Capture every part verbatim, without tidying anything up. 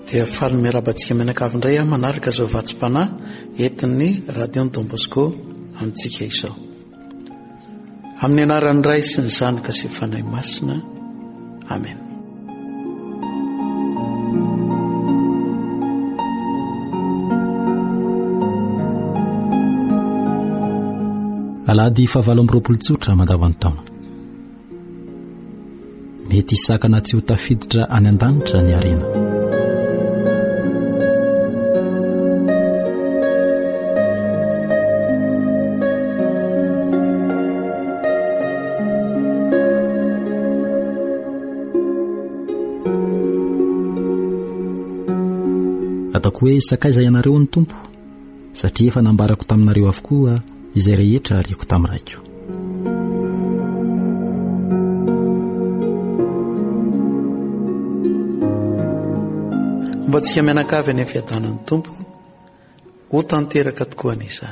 dia faly miarabantsika mianakavy indray a manaraka zao vatsim-panahy entin'ny radion Don Bosco amintsika izao. Amin'ny anaran'ny Ray sy ny Zanaka sy ny Fanahy Masina. Amen. Alahady fahavalo amby roapolo tsotra mandavany taona. Mety isakana tsy ho tafiditra any an-danitra ny arena. Ataoko hoe sakaiza ianareo ny tompo, satria efa nambarako taminareo avokoa izay rehetra ariako tamin'raiko. Mba tsika mianakavy any fiadanan'ny tompo ho tanteraka tokoa an'izany.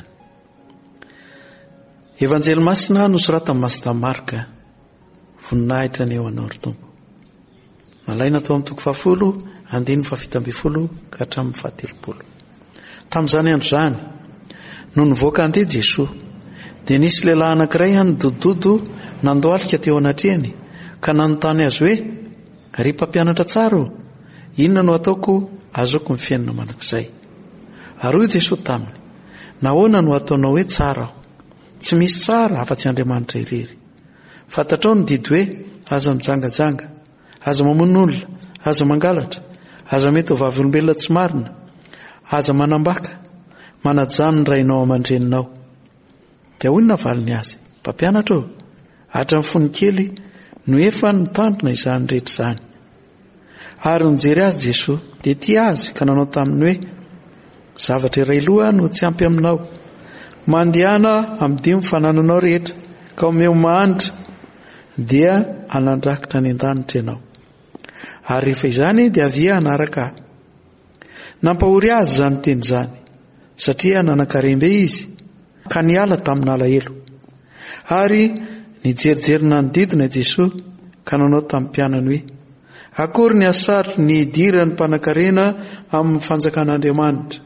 Evanjely masina nosoratan'i Masina Marka, voninahitra ny eo anao ry tompo. Malaina tao amin'ny toko fahafolo andiny fafito ambin'ny folo ka hatramin'ny fahatelopolo. Tamin'izany andro zany no nivoaka andeha Jesosy, dia nisy lehilahy anankiray any dododo nandoalika teo anatrehany ka nanontany azy hoe, ry mpampianatra tsara, inona no ataoko azoko ny fiainana manakizay? Ary hoy Jesosy taminy, nahoana no ataonao hoe tsara aho? Tsy misy tsara afa-tsy Andriamanitra irery. Fantatrao ny didy hoe aza mijangajanga, aza mamono olona, aza mangalatra, aza mety ho vavolombelona tsy marina, aza manambaka, manajano ny rainao aman-dreninao. Dia hoy ny navaliny azy, mpampianatra ô, hatra ny fony kely no efa nitandrina izany rehetra izany. Ary nijery azy Jesosy dia tia azy ka nanao taminy hoe, zavatra iray loha no tsy ampy aminao, mandehana amin'ny dimy fanananao rehetra ka omeo mahantra dia hanandrakitra ny an-danitra ianao. Ary rehefa izany dia avia hanaraka ahy. Nampahory azy izany teny izany, satria nanankarembe izy ka niala tamin'ny alahelo. Ary nijerijerina ny didina Jesosy ka nanao tamin'ny mpianany hoe, akory ny asary ny idiran'ny mpanankarena amin'ny fanjakan'Andriamanitra.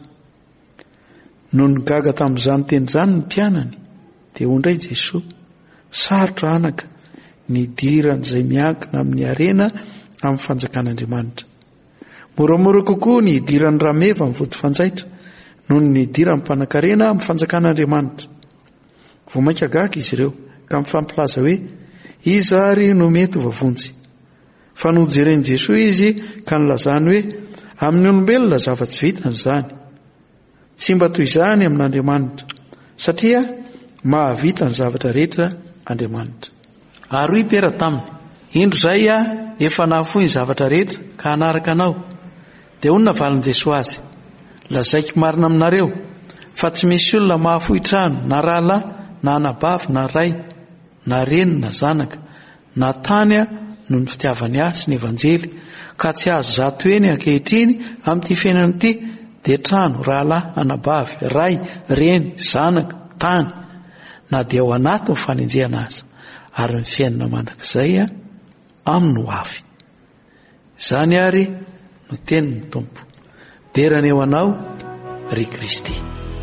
No nigaga tamin'izany teny izany ny mpianany, dia ondray Jesosy, sarotra anaka ny idiran'izay miankina amin'ny arena amin'ny fanjakan'Andriamanitra. Moramora kokoa ny idiran'ny rameva amin'ny vody fanjaitra noho ny idiran'ny mpanankarena amin'ny fanjakan'Andriamanitra. Vomaika gaga izy ireo ka mifampilaza hoe, iza ary no mety ho vavonjy. Fa nojeren'i Jesosy izy ka nilazany hoe, amin'ny olombelona zava-tsy vitany izany. Tsy mba toy izany amin'Andriamanitra, satria mahavita ny zavatra rehetra Andriamanitra. Ary hoy Pera taminy, indro zay a efa nahafoy ny zavatra rehetra ka hanaraka anao. Dia hoy ny navaliny Jesosy azy, lazaiko marina aminareo fa tsy misy olona mahafoy trano na rahalahy na anabavy na ray na reny na zanaka na tany noho ny fitiavany ahy sy ny evanjely ka tsy azo zato eny ankehitriny amin'ity fiainana ity, dia trano, rahalahy, anabavy, ray, reny, zanaka, tany na dia ao anaty ny fanenjehana azy, ary ny fiainana mandrakizay a aminy ho avy. Izany ary no tenin'ny Tompo. Derana eo anao ry Kristy.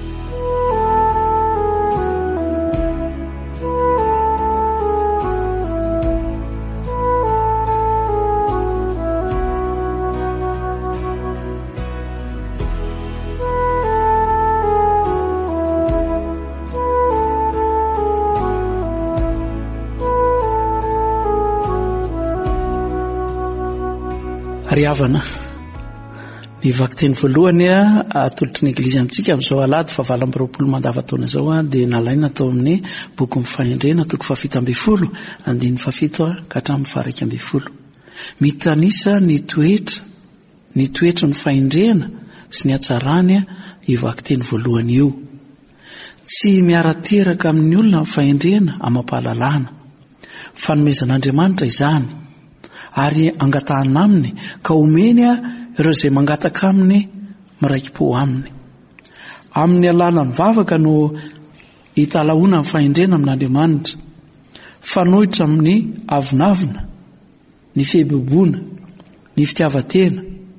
Ary havana ny vakiteny voalohany a atolotry ny eglizy antsika amin'izao alahady fa valo amby roapolo mandava-taona izao a dia nalaina tao amin'ny boky Fahendrena toko fafito ambin'ny folo andiny fafito ka hatramin'ny faraika ambin'ny folo. Mitanisa ny toetra ny toetra ny fahendrena sy ny hatsarany io vakiteny voalohany io. Tsy miara-teraka amin'ny olona ny fahendrena amam-pahalalana, fanomezan'Andriamanitra izany, ary angatahana aminy ka omeny ireo izay mangataka aminy miraiki-po aminy. Amin'ny alalany vavaka no hitalahoana ny fahendrena amin'Andriamanitra, fanohitra amin'ny avinavina, ny fihebebona, ny fitiavatena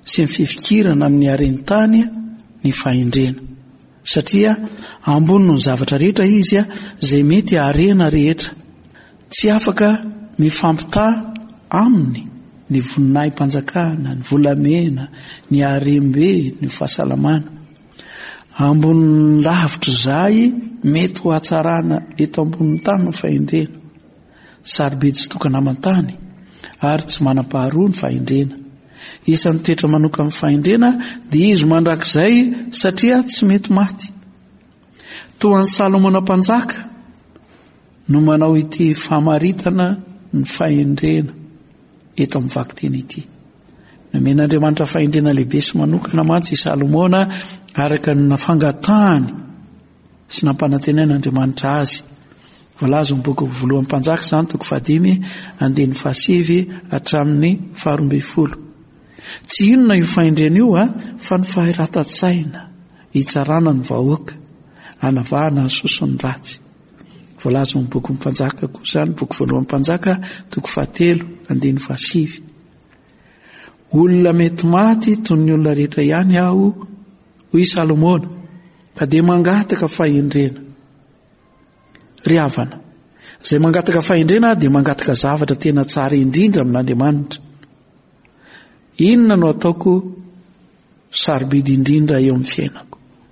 sy ny fifikirana amin'ny harentany ny fahendrena satria ambony ny zavatra rehetra izy a zay mety harena rehetra tsy afaka mifampita aminy ny voninahim-panjakana, ny volamena, ny harembe, ny fahasalamana. Ambony lavitra zay mety ho atsarana eto ambonin'ny tany ny fahendrena. Sarobidy sy tokana amantany ary tsy manam-paharoa ny fahendrena. Isan'ny toetra manoka amin'ny fahendrena dia izy mandrakizay satria tsy mety maty. Toa ny Salomona mpanjaka no manao ity famaritana ny fahendrena eto amin'ny vakiteny ity. Nomen'Andriamanitra fahendrena lehibe sy manokana mantsy i Salomona araka ny nafangatahany sy nampanantenain'Andriamanitra azy. Voalaza ny boky voalohany mpanjaka izany toko fahadimy andiny fahasivy hatramin'ny faharoa ambin'ny folo. Tsy inona io fahendrena io a fa ny faheratan-tsaina hitsarana ny vahoaka hanavahana ny soson'ny ratsy. Voalaza ny boky mpanjaka koa izany boky voalohany mpanjaka toko fahatelo andiny fahasivy. Olona mety maty toy ny olona rehetra ihany aho hoy Salomona ka dia mangataka fahendrena. Ry havana, izay mangataka fahendrena dia mangataka zavatra tena tsara indrindra amin'Andriamanitra. Inona no ataoko sarobidy indrindra eo amin'ny fiainako,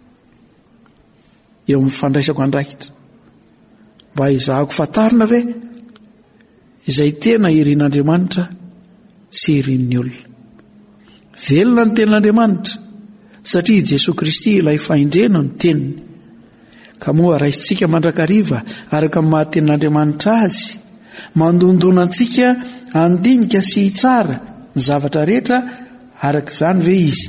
eo amin'ny fandraisako andraikitra, mba izahako fatarina ve izay tena irian'Andriamanitra sy irian'ny olona. Velona ny tenin'Andriamanitra satria Jesosy Kristy ilay fahendrena ny teniny. Ka moa raisitsika mandrakariva araka amin'ny mahatenin'Andriamanitra azy, mandondona antsika andinika sy hitsara ny zavatra rehetra araka izany ve izy.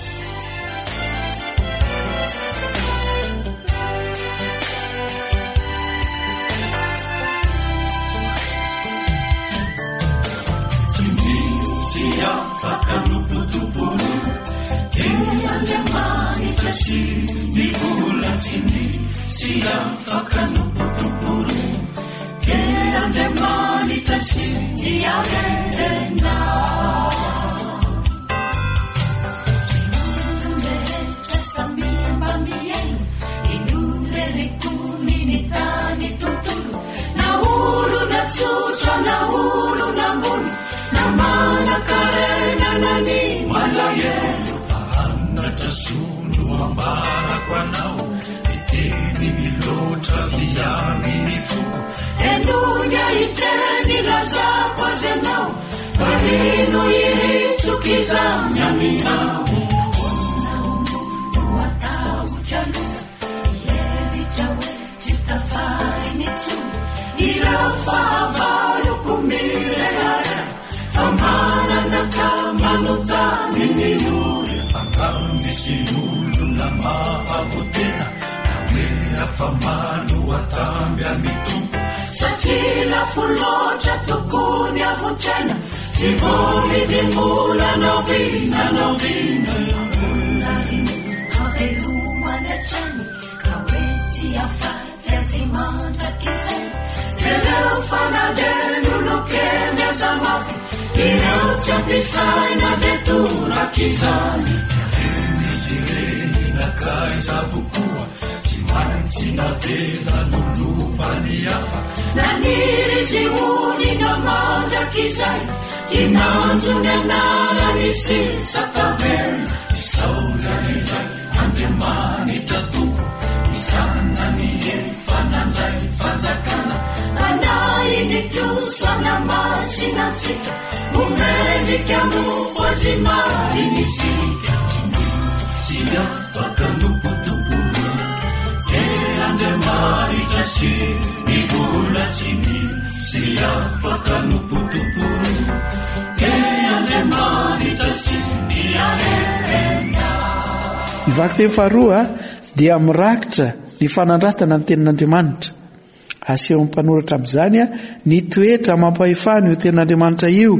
Ny vakiteny faharoa dia mirakitra ny fanandratana ny tenin'Andriamanitra. Aseho amin'ny mpanoratra amin'izany ny toetra mampahefana io tenin'Andriamanitra io.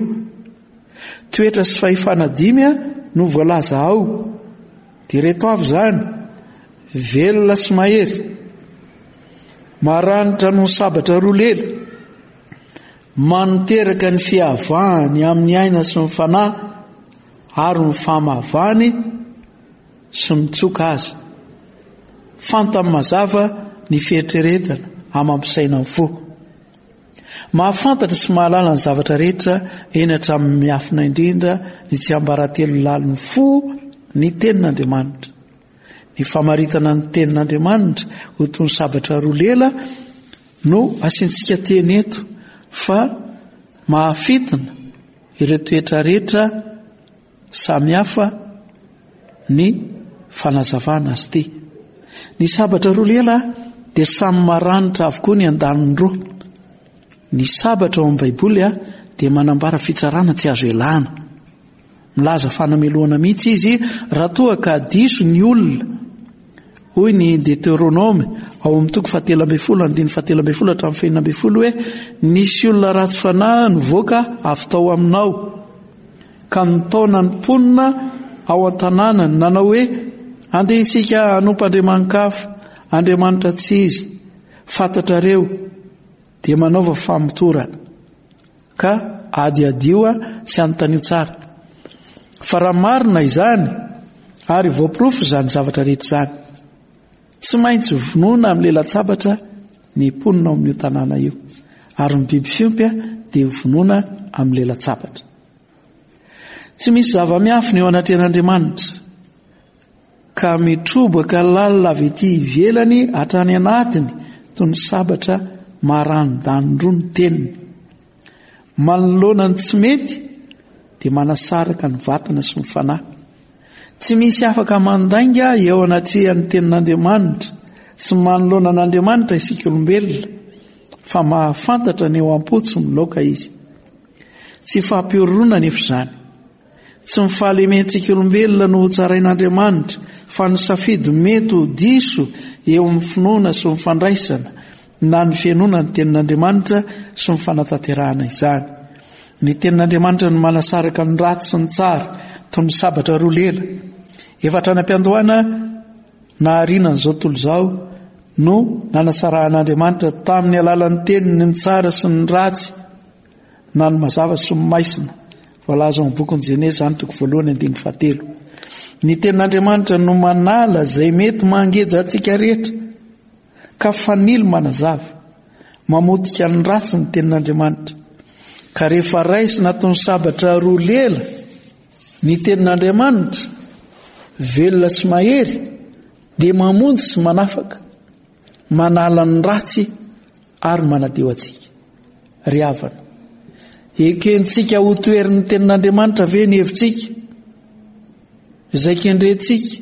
Toetra sy fahefana dimy no voalaza ao. Dia reto avy izany: velona sy mahery, maranitra no sabatra roa lela, maniteraka ny fihavahany amin'ny aina sy ny fanahy, ary ny famavany sy mitsoka azy. Fantany mazava ny fieritreretana amampisaina ny fo. Mahafantatra sy mahalala ny zavatra rehetra eny hatramin'ny miafina indrindra ny tsy ambaratelo lalin'ny fo ny tenin'Andriamanitra. Ny famaritana ny tenin'Andriamanitra ho toy ny sabatra roa lela no asiantsika teny eto fa mahafitina ireo toetra rehetra samihafa ny fanazavana azy ity. Ny sabatra roa lela dia samy maranitra avokoa ny andaniny roa. Ny sabatra ao amin'ny Baiboly dia manambara fitsarana tsy azo elana. Milaza fanameloana mihitsy izy raha toa ka diso ny olona. Hoy ny Deuteronome ao amin'ny toko fahatelo ambin'ny folo andiny fahatelo ambin'ny folo hatramin'ny fahefany ambin'ny folo hoe nisy olona ratsy fanahy nivoaka avy tao aminao ka nitaona ny mponina ao an-tanànany nanao hoe andeha isika hanompo andriamanin-kafa Andriamanitra tsy izy fantatrareo dia manaova famotorana ka adiadioa sy anontanio tsara. Fa raha marina izany ary voaporofo izany zavatra rehetra izany, tsy maintsy vonoina amin'ny lela-tsabatra ny mponina ao amin'io tanàna io, ary ny biby fiompy dia vonoina amin'ny lela-tsabatra. Tsy misy zava-miafina eo anatrehan'Andriamanitra ka mitrobaka lalina avy ety ivelany hatrany anatiny toy ny sabatra maranidany roa ny teniny. Manoloana ny tsy mety dia manasaraka ny vatana sy ny fanahy. Tsy misy afaka mandainga eo anatrehan'ny tenin'Andriamanitra sy manoloana an'Andriamanitra isika olombelona, fa mahafantatra ny eo am-po sy miloaka izy. Tsy fampiorona nefa izany. Tsy mifahalementsika olombelona no tsarain'Andriamanitra, fa ny safidy mety ho diso eo amin'ny finoana sy ny fandraisana na ny fianona ny tenin'Andriamanitra sy ny fanatanterahana izany. Ny tenin'Andriamanitra no manasaraka ny ratsy sy ny tsara toy ny sabatra roa lela. Efatra ny am-piandohana na arinan'izao tontolo izao no nanasarahan'Andriamanitra tamin'ny alalan'ny teniny ny tsara sy ny ratsy na ny mazava sy ny maisina. Voalaza ao amin'ny bokin'i Genèse izany toko voalohany andiny fahatelo. Ny tenin'Andriamanitra no manala izay mety mangeja antsika rehetra ka fanilo manazava, mamotika ny ratsy ny tenin'Andriamanitra. Ka rehefa raisina toy ny sabatra roa lela ny tenin'Andriamanitra velona sy mahery dia mamonjy sy manafaka, manala ny ratsy ary manadio antsika. Ry havana, ekentsika ho toerin'ny tenin'Andriamanitra ve ny hevitsika izay kendrentsika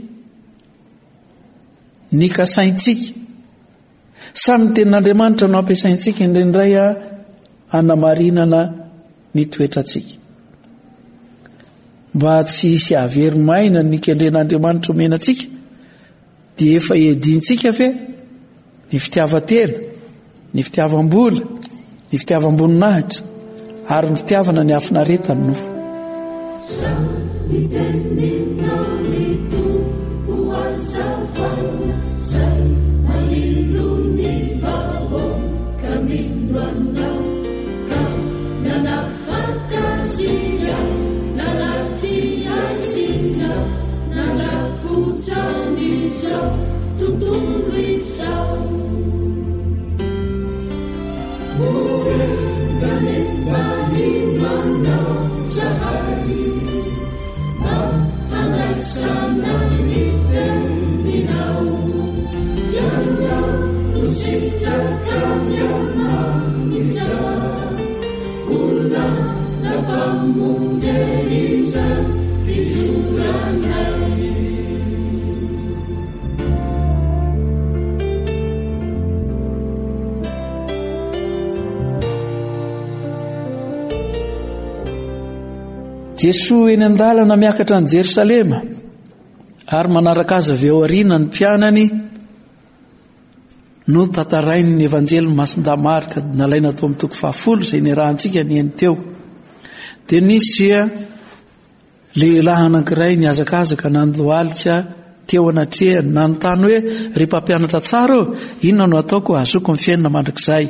ny kasaintsika, sa ny tenin'Andriamanitra no ampiasaintsika indraindray hanamarinana ny toetrantsika? Mba tsy hisy averimaina ny kendren'Andriamanitra omenantsika dia efa edintsika ve ny fitiavan-tena, ny fitiavam-bola, ny fitiavam-boninahitra ary ny fitiavana ny afinaretany nofo. Jesoa eny an-dalana miakatra ny Jerosalema ary manaraka azy avy eo aoriana ny mpianany no tantarainy ny evanjely masin-damarika nalaina tao amin'ny toko fahafolo izay niarahantsika ny eny teo. Dia nisy lehilahy anankiray niazakazaka nandohalika teo anatrehany nanontany hoe ry mpampianatra tsara eo, inona no ataoko ahazoko ny fiainana mandrakizay?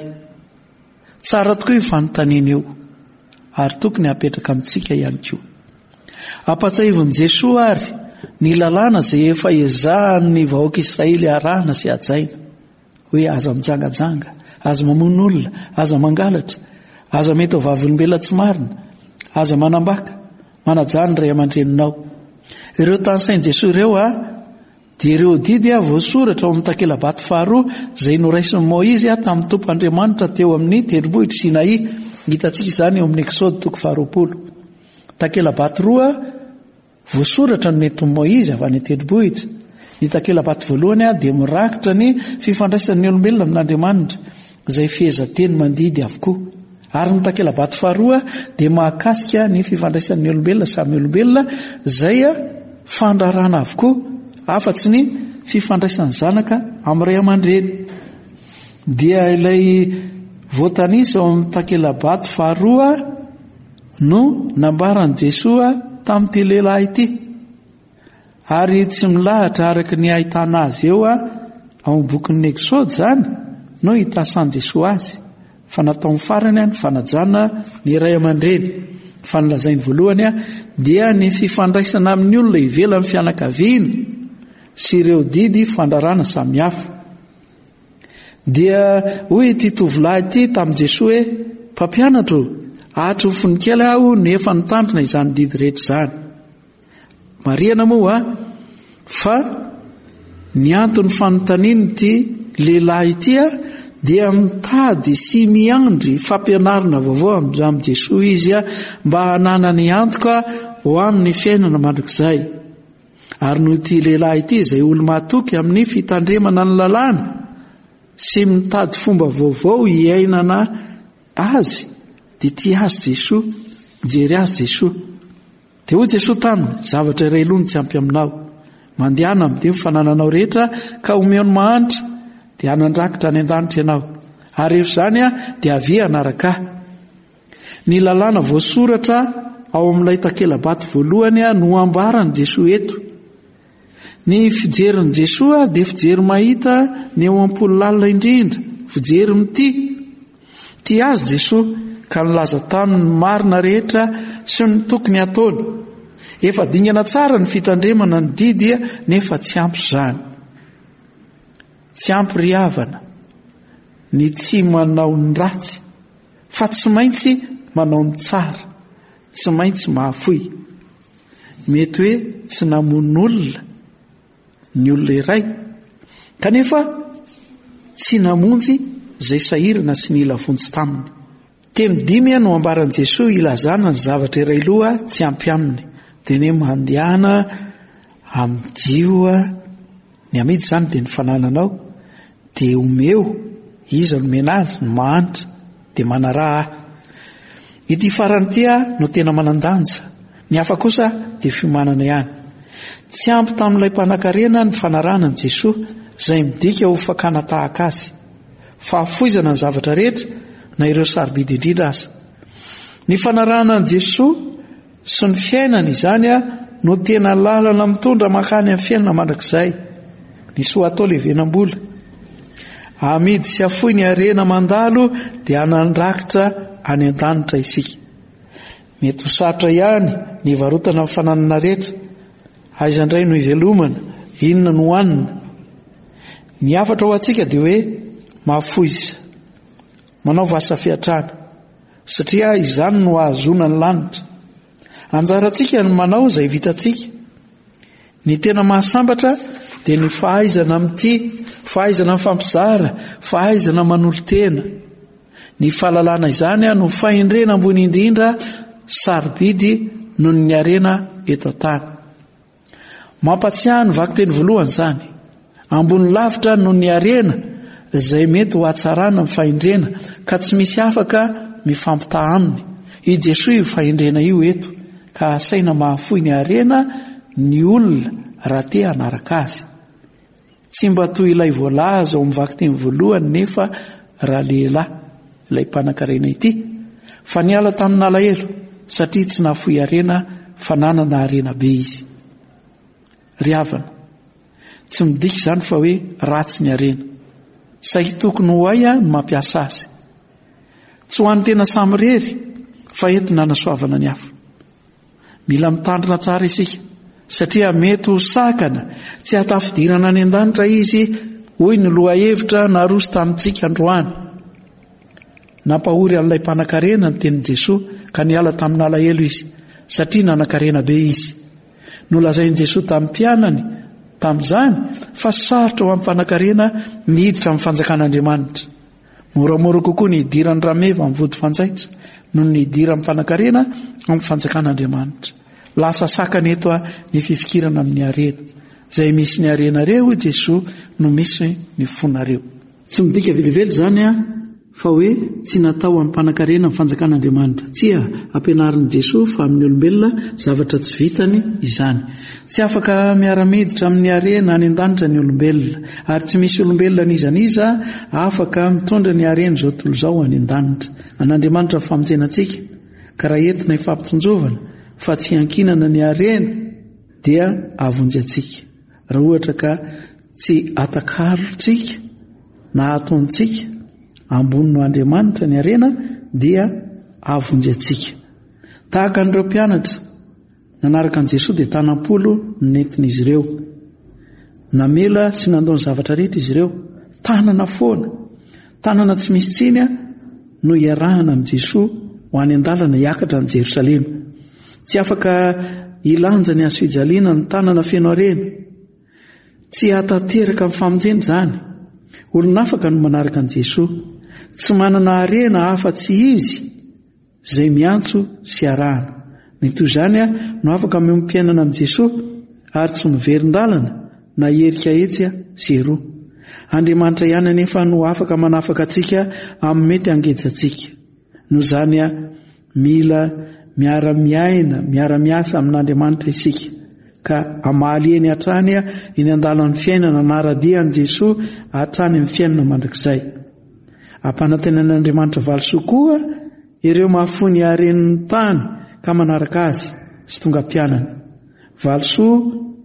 Tsara tokoa io fanontaniana io, ary tokony hapetraka amintsika ihany koa. Apatsahivon'i Jesoa ary ny lalàna izay efa ezahany vahoaka Israely arahana sy ajaina hoe aza mijangajanga, aza mamono olona, aza mangalatra, aza mety ho vavolombelona tsy marina, aza manambaka, manajany ray aman-dreninao. Ireo tanysain'i Jesoa ireo a dia ireo didy a voasoratra ao amin'ny takela-bato faharoa izay noraisin'i Moizy a tamin'ny Tompoandriamanitra teo amin'ny tendrombohitra Sinai. Hitantsika izany eo amin'ny Eksôdy toko faharoapolo. Takela-bato roa voasoratra no nentin'i Moizy avy any tendrombohitra. Ny takela-bato voalohany a dia mirakitra ny fifandraisan'ny olombelona amin'Andriamanitra izay fihezan-teny mandidy avokoa. Ary ny takela-bato faharoa dia mahakasika ny fifandraisan'ny olombelona samy olombelona izay a fandrarana avokoa, afa-tsy ny fifandraisan'ny zanaka amin'ny ray aman-dreny. Dia ilay voatanisa ao amin'ny takela-bato faharoa no nambaran'i Jesoa tamin'ity lehilahy ity. Ary tsy milahatra araka ny ahitana azy eo a ao amin'ny bokin'ny Eksôdy izany no hitasan'i Jesoa azy. Fa natao farany a ny fanajana ny ray aman-dreny. Fa nilazainy voalohany a dia ny fifandraisana amin'ny olona ivelan'ny fianakaviana sy ireo didy fandrarana samihafa. Dia hoy ity tovolahy ity tamin'i Jesoa hoe mpampianatro, ahatra ho vonikely aho nefa nitandrina izany didy rehetra izany. Marihana moa a fa ny antony fanontaniany ity lehilahy ity a dia mitady sy miandry fampianarana vaovao amin'i Jesoa izy a mba hanana ny antoka ho amin'ny fiainana mandrakizay. Ary noho ity lehilahy ity izay olo mahatoky amin'ny fitandremana ny lalàna sy mitady fomba vaovao hiainana azy, dia tia azy Jesoa, jery azy Jesoa. Dia hoy Jesoa taminy, zavatra iray aloha no tsy ampy aminao, mandehana amin'ny mifanananao rehetra ka omeo ny mahantra dia hanandrakitra any an-danitra ianao, ary rehefa izany a dia avia hanaraka ahy. Ny lalàna voasoratra ao amin'ilay takela-bato voalohany a no ambaran'i Jesoa eto. Ny fijerin'i Jesoa dia fijery mahita ny eo am-polo lalina indrindra, fijery mitia. Tia azy Jesoa ka nilaza taminy marina rehetra sy ny tokony ataony. Efa dingana tsara ny fitandremana ny didy nefa tsy ampy izany. Tsy ampy ry havana ny tsy manao ny ratsy, fa tsy maintsy manao ny tsara, tsy maintsy mahafoy. Mety hoe tsy namono olona ny olona iray kanefa tsy namonjy izay sahirana sy nila vonjy taminy. Teny dimy no ambaran'i Jesoa ilazana ny zavatra iray loha tsy ampy aminy. Dia ny mandehana amin'ny dio ny amidy izany dia ny fanananao, dia omeo izy nomena azy ny mahantra dia manaraha ahy. Ity farany ity no tena manandanja, ny hafa kosa dia fiomanana ihany. Tsy ampy tamin'ilay mpanan-karena ny fanaranan'i Jesoa izay midika ho fakana tahaka azy, fa hafoizana ny zavatra rehetra na ireo sarobidy indrindra aza. Ny fanaranan'i Jesoa sy ny fiainana izany a no tena lalana mitondra makany amin'ny fiainana mandrakizay. Ny soa atao levenam-bola, amidy sy afoy ny harena mandalo dia hanandrakitra any an-danitra isika. Mety ho sarotra ihany ny varotana amin'ny fananana rehetra, aiza indray no ivelomana, inona no hohanina. Ny hafatra ho antsika dia hoe mahafoiza, manao vasa fiatrana, satria izany no ahazona ny lanitra. Anjarantsika ny manao izay vitantsika. Ny tena mahasambatra dia ny fahaizana amin'ity, fahaizana amin'ny fampizara, fahaizana manolo tena. Ny fahalalana izany no fahendrena ambony indrindra sarobidy noho ny harena eto an-tany. Mampatsiahy ny vaky teny voalohany izany, ambony lavitra noho ny harena izay mety ho hatsarana amin'ny fahendrena ka tsy misy afaka mifampitaha aminy. I Jesoa io fahendrena io eto, ka asaina mahafoy ny harena ny olona raha te hanaraka azy. Tsy mba toy ilay voalaza ao amin'ny vaky teny voalohany nefa raha lehilahy ilay mpanan-karena ity, fa niala tamin'ny alahelo satria tsy nahafoy harena fa nanana harena be izy. Ry havana, tsy midika izany fa hoe ratsy ny harena, saky tokony ho ay no mampiasa azy. Tsy ho an'ny tena samy rery fa entina hanasoavana ny hafa. mila mitandrina tsara isika satria mety ho sakana tsy hatafidirana any an-danitra izy hoy ny loha hevitra naroso tamintsika androany. Nampahory an'ilay mpanan-karena ny tenin'i Jesoa ka niala tamin'ny alahelo izy satria nanan-karena be izy. Nolazain'i Jesoa tamin'ny mpianany tamin'izany fa sarotra ho amin'ny mpanan-karena niditra amin'ny fanjakan'Andriamanitra. Moramora kokoa ny hidiran'ny rameva amin'ny vody fanjaitra noho ny hidira amin'ny mpanan-karena amin'ny fanjakan'Andriamanitra. Lasa sakana eto ny fifikirana amin'ny arena. Izay misy ny arenareo Jesoa no misy ny fonareo. Tsy midika velively zany a fa hoe tsy natao amin'ny mpanan-karena amin'ny fanjakan'Andriamanitra. Tsia ampianarin'i Jesoa fa amin'ny olombelona zavatra tsy vitany izany. Tsy afaka miara-miditra amin'ny arena any an-danitra ny olombelona ary tsy misy olombelona nizaniza afaka mitondra ny arena izao tontolo izao any an-danitra. An'Andriamanitra ny famonjenantsika ka raha entina ifampitonjovana fa tsy hankinana ny arena dia avonjy antsika. Raha ohatra ka tsy atakarotsika na ataontsika ambonino Andriamanitra ny arena dia avonjy antsika. Tahaka an'ireo mpianatra nanaraka an'i Jesoa dia tanam-polo nentin'izy ireo. Namela sy nandao ny zavatra rehetra izy ireo. Tanana foana, tanana tsy misy tsiny no iarahana amin'i Jesoa ho any an-dalana hiakatra ny Jerosalema. Tsy afaka ilanja ny azo fijaliana ny tanana feno arena. Tsy hatateraka amin'ny famonjena izany. Olona afaka no manaraka an'i Jesoa. Tsy manana arena hafa-tsy izy izay miantso sy arahana. Ny toy izany no afaka miompiainana amin'i Jesoa ary tsy miverin-dalana na herika etsy sy eroa. Andriamanitra ihany anefa no afaka manafaka antsika amin'ny mety angejantsika. No izany mila miara-miaina, miara-miasa amin'Andriamanitra isika ka amaly eny hatrany eny an-dalan'ny fiainana anara-dian'i Jesoa hatrany amin'ny fiainana mandrakizay. Ampanantenan'Andriamanitra valisoa koa ireo mahafony haren'ny tany ka manaraka azy sy tonga mpianany. Valisoa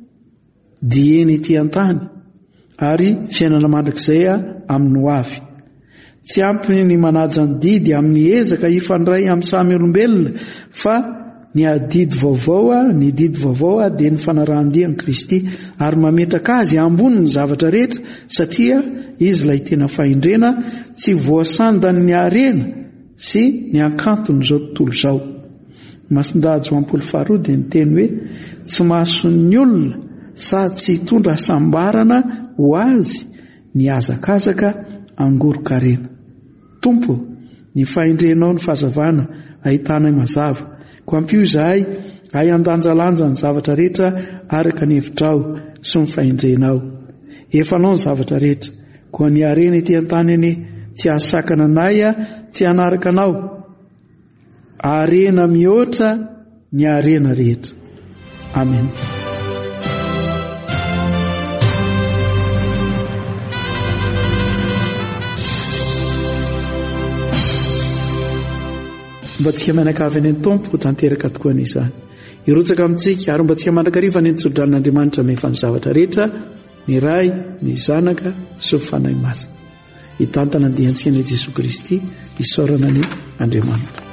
dieny ety an-tany ary fiainana mandrakizay amin'ny ho avy. Tsy ampy ny manaja ny didy amin'ny ezaka ifandray amin'ny samy olombelona fa ny adidy vaovao, ny didy vaovao dia ny fanarahan-dian'i Kristy ary mametraka azy ambony ny zavatra rehetra satria izy ilay tena fahendrena tsy voasandany ny arena sy ny akantony izao tontolo izao. Masindahy Joam-polo faharoa dia niteny hoe tsy mahason'ny olona sady tsy hitondra hasambarana ho azy ny azakazaka angoro-karena. Tompo, ny fahendrenao ny fahazavana ahitanay mazava. Ko ampio izahay hay andanjalanja ny zavatra rehetra araka ny hevitrao sy ny fahendrenao. Efanao ny zavatra rehetra, koa ny arena ety an-tany eny tsy ahasakana anay tsy hanaraka anao. Arena mihoatra ny arena rehetra. Amen. Mba tsika mianakavy any Tompo tanteraka tokoa an'izany. Irotsaka amintsika ary mba tsika mandrakariva ny tsodran'Andriamanitra mefa ny zavatra rehetra, ny Ray, ny Zanaka sy ny Fanahy Masina. Hitantana ny diantsika ny Jesoa Kristy, isaorana ny Andriamanitra.